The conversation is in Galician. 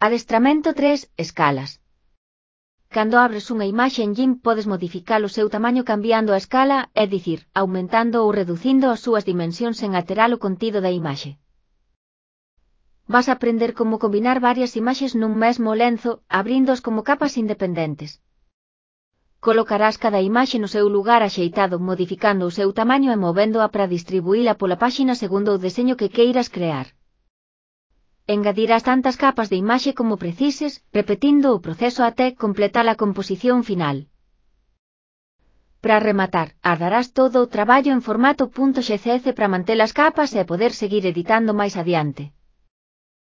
Adestramento 3. Escalas. Cando abres unha imaxe en GIMP podes modificar o seu tamaño cambiando a escala, é dicir, aumentando ou reducindo as súas dimensións sen alterar o contido da imaxe. Vas a aprender como combinar varias imaxes nun mesmo lenzo, abrindoos como capas independentes. Colocarás cada imaxe no seu lugar axeitado modificando o seu tamaño e movéndoa para distribuíla pola páxina segundo o deseño que queiras crear. Engadirás tantas capas de imaxe como precises, repetindo o proceso até completar a composición final. Para rematar, ardarás todo o traballo en formato .xcf para manter as capas e poder seguir editando máis adiante.